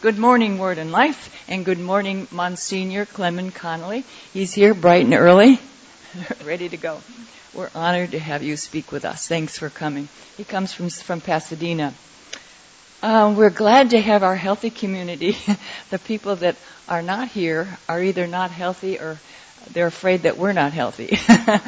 Good morning, Word and Life, and good morning, Monsignor Clement Connolly. He's here bright and early, ready to go. We're honored to have you speak with us. Thanks for coming. He comes from Pasadena. We're glad to have our healthy community. The people that are not here are either not healthy or they're afraid that we're not healthy.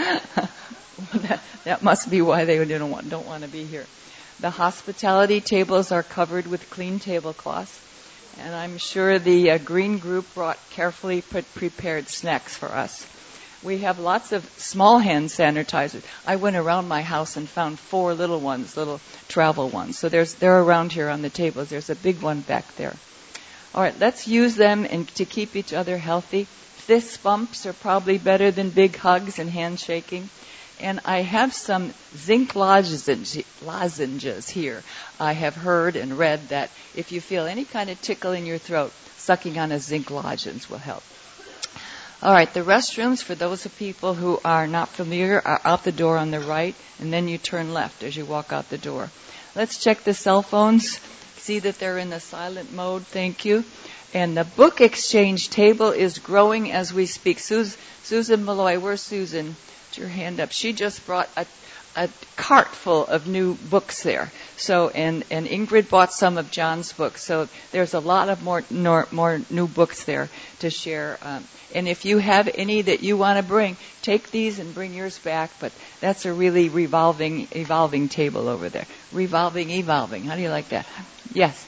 That must be why they don't want to be here. The hospitality tables are covered with clean tablecloths, and I'm sure the green group brought carefully prepared snacks for us. We have lots of small hand sanitizers. I went around my house and found 4 little ones, little travel ones. So they're around here on the tables. There's a big one back there. All right, let's use them to keep each other healthy. Fist bumps are probably better than big hugs and handshaking. And I have some zinc lozenges here. I have heard and read that if you feel any kind of tickle in your throat, sucking on a zinc lozenge will help. All right, the restrooms, for those of people who are not familiar, are out the door on the right, and then you turn left as you walk out the door. Let's check the cell phones. See that they're in the silent mode. Thank you. And the book exchange table is growing as we speak. Susan Malloy, where's Susan? Put your hand up. She just brought a cart full of new books there. So, and Ingrid bought some of John's books. So there's a lot of more new books there to share. And if you have any that you want to bring, take these and bring yours back. But that's a really evolving table over there. Evolving. How do you like that? Yes.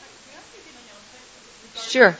Sure.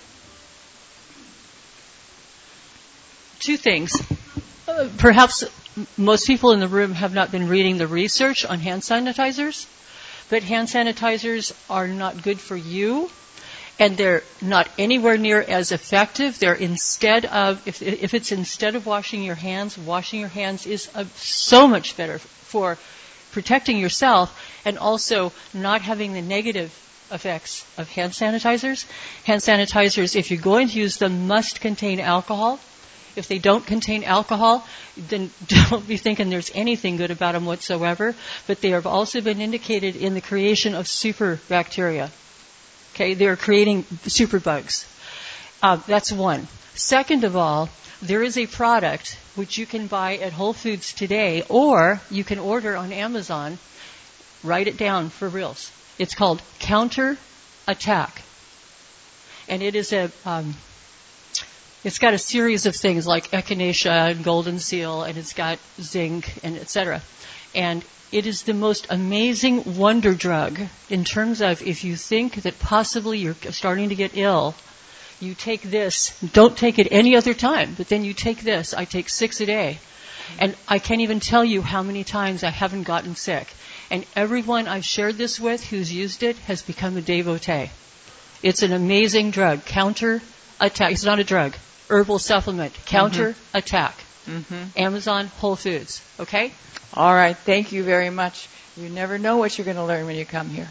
2 things. Perhaps most people in the room have not been reading the research on hand sanitizers, but hand sanitizers are not good for you, and they're not anywhere near as effective. They're instead of, if it's instead of washing your hands is so much better for protecting yourself and also not having the negative effects of hand sanitizers. Hand sanitizers, if you're going to use them, must contain alcohol. If they don't contain alcohol, then don't be thinking there's anything good about them whatsoever. But they have also been indicated in the creation of super bacteria. Okay, they're creating superbugs. That's one. Second of all, there is a product which you can buy at Whole Foods today, or you can order on Amazon. Write it down for reals. It's called Counter Attack, and it is it's got a series of things like echinacea and golden seal, and it's got zinc and etc. And it is the most amazing wonder drug in terms of if you think that possibly you're starting to get ill, you take this. Don't take it any other time, but then you take this. I take 6 a day. And I can't even tell you how many times I haven't gotten sick. And everyone I've shared this with who's used it has become a devotee. It's an amazing drug. Counter Attack. It's not a drug. Herbal supplement. Counter Attack. Amazon, Whole Foods. Okay? All right. Thank you very much. You never know what you're going to learn when you come here.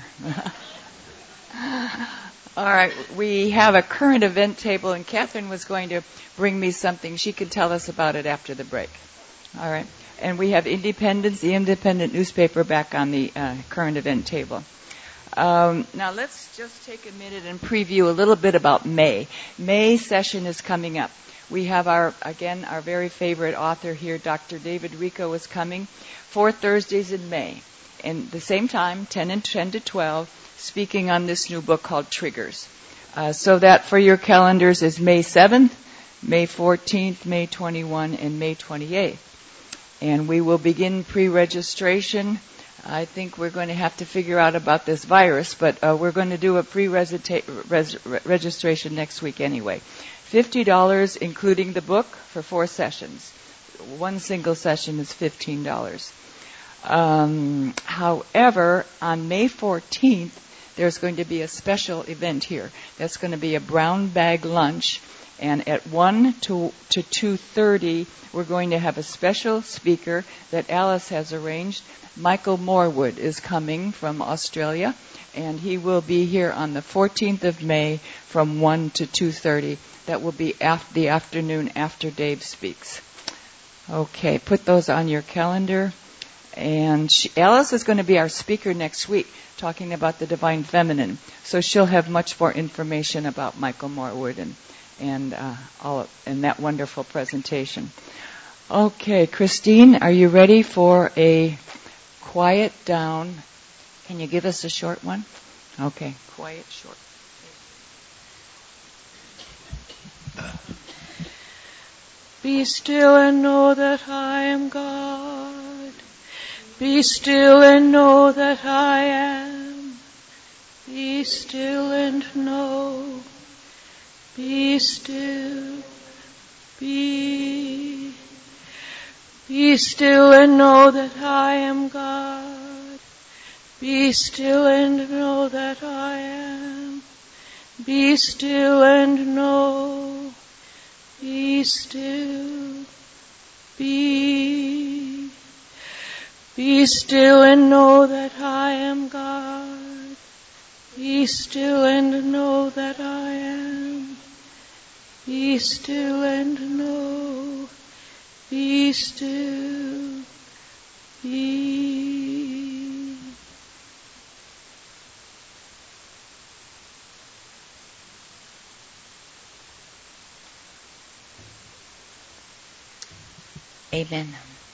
All right. We have a current event table, and Catherine was going to bring me something. She could tell us about it after the break. All right. And we have Independence, the independent newspaper, back on the current event table. Now let's just take a minute and preview a little bit about May. May session is coming up. We have our very favorite author here, Dr. David Rico, is coming 4 Thursdays in May. And the same time, 10 to 12, speaking on this new book called Triggers. So that for your calendars is May 7th, May 14th, May 21, and May 28th. And we will begin pre-registration. I think we're going to have to figure out about this virus, but we're going to do a pre-registration next week anyway. $50 including the book for 4 sessions. One single session is $15. However, on May 14th, there's going to be a special event here. That's going to be a brown bag lunch. And at 1 to 2:30, we're going to have a special speaker that Alice has arranged. Michael Morwood is coming from Australia, and he will be here on the 14th of May from 1 to 2:30. That will be the afternoon after Dave speaks. Okay, put those on your calendar. And Alice is going to be our speaker next week, talking about the Divine Feminine. So she'll have much more information about Michael Morwood and that wonderful presentation. Okay, Christine, are you ready for a quiet down? Can you give us a short one? Okay, quiet, short. Be still and know that I am God. Be still and know that I am. Be still and know. Be still. Be still and know that I am God. Be still and know that I am. Be still and know. Be still. Be still and know that I am God. Be still and know that I am. Be still and know. Be still. Be. Amen.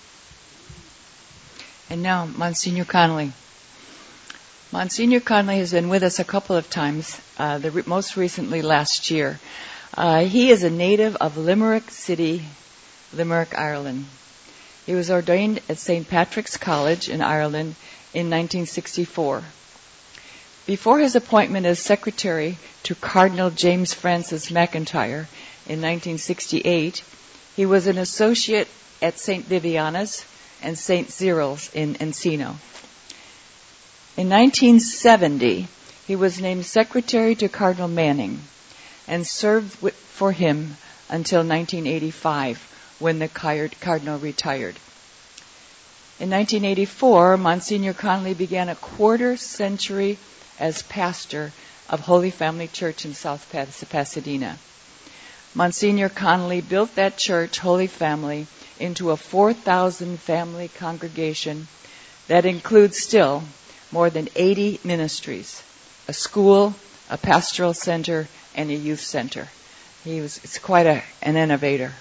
And now, Monsignor Connolly. Monsignor Connolly has been with us a couple of times, most recently last year. He is a native of Limerick City, Limerick, Ireland. He was ordained at St. Patrick's College in Ireland in 1964. Before his appointment as secretary to Cardinal James Francis McIntyre in 1968, he was an associate at St. Viviana's and St. Cyril's in Encino. In 1970, he was named secretary to Cardinal Manning and served for him until 1985, when the cardinal retired. In 1984, Monsignor Connolly began a quarter century as pastor of Holy Family Church in South Pasadena. Monsignor Connolly built that church, Holy Family, into a 4,000 family congregation that includes still more than 80 ministries, a school, a pastoral center, and a youth center. It's quite an innovator.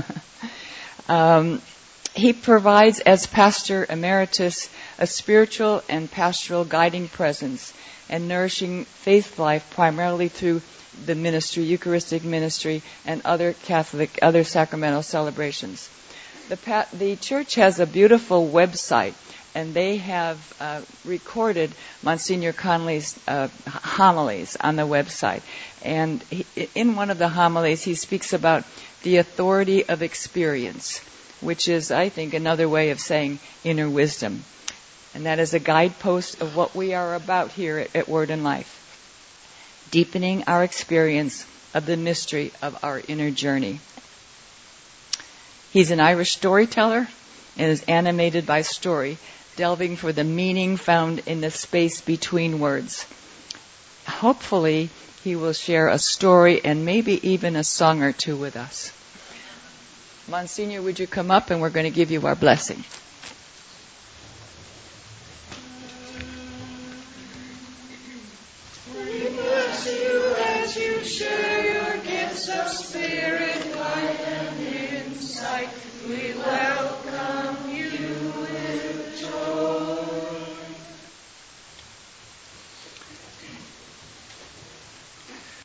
He provides, as pastor emeritus, a spiritual and pastoral guiding presence and nourishing faith life primarily through the ministry, Eucharistic ministry, and other sacramental celebrations. The church has a beautiful website, and they have recorded Monsignor Connolly's homilies on the website. And in one of the homilies, he speaks about the authority of experience, which is, I think, another way of saying inner wisdom. And that is a guidepost of what we are about here at Word and Life, deepening our experience of the mystery of our inner journey. He's an Irish storyteller and is animated by story, delving for the meaning found in the space between words. Hopefully, he will share a story and maybe even a song or two with us. Monsignor, would you come up, and we're going to give you our blessing. We bless you as you share your gifts of spirit, life, and insight. We bless